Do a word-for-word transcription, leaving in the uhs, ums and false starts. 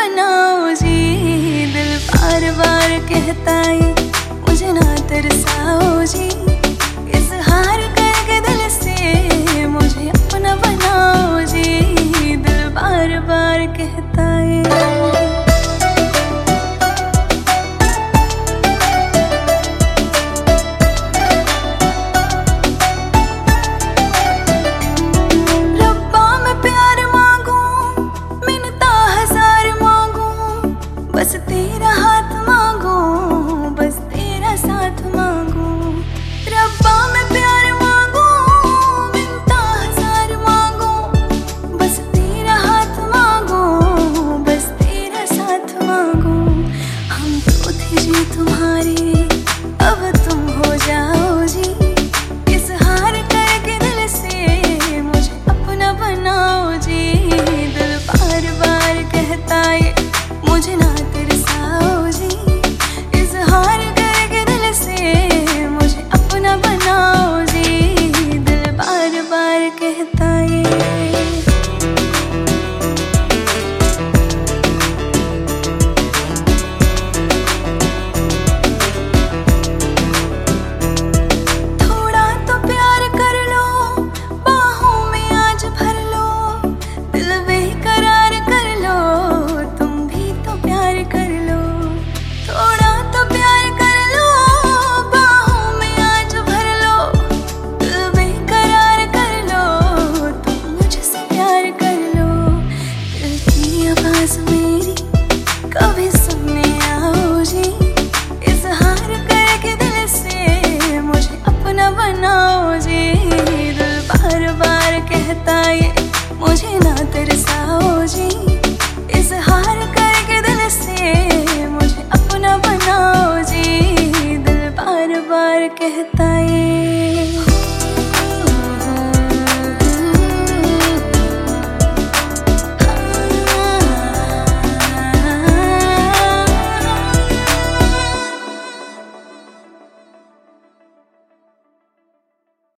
बनाओ जी। दिल बार बार कहता है मुझे ना तरसाओ जी। इज़हार करके दिल से मुझे अपना बनाओ जी। दिल बार बार कहता है। बस तेरा हाथ मांगू, बस तेरा साथ मांगू। रब्बा मैं प्यार मांगू, मिन्नता हजार मांगू। बस तेरा हाथ मांगू, बस तेरा साथ मांगू। हम तो थे जी तुम्हारे, अब तुम हो जाओ जी। इज़हार करके दिल से मुझे अपना बनाओ जी। दिल बार बार कहता है मुझे ना तरसाओ जी। इज़हार करके दिल से मुझे अपना बनाओ जी। दिल बार बार कहता है। थोड़ा तो प्यार कर लो, बाहों में आज भर लो। दिल बेकरार कर लो, तुम भी तो प्यार कर लो। थोड़ा तो प्यार कर लो, बाहों में आज भर लो। दिल बेकरार कर लो, तुम मुझसे प्यार कर लो। दिल की आवाज़ मेरी कभी सुनने आओ जी। इज़हार करके दिल से मुझे अपना बनाओ जी। दिल बार बार कहता है मुझे ना तरसाओ जी। इज़हार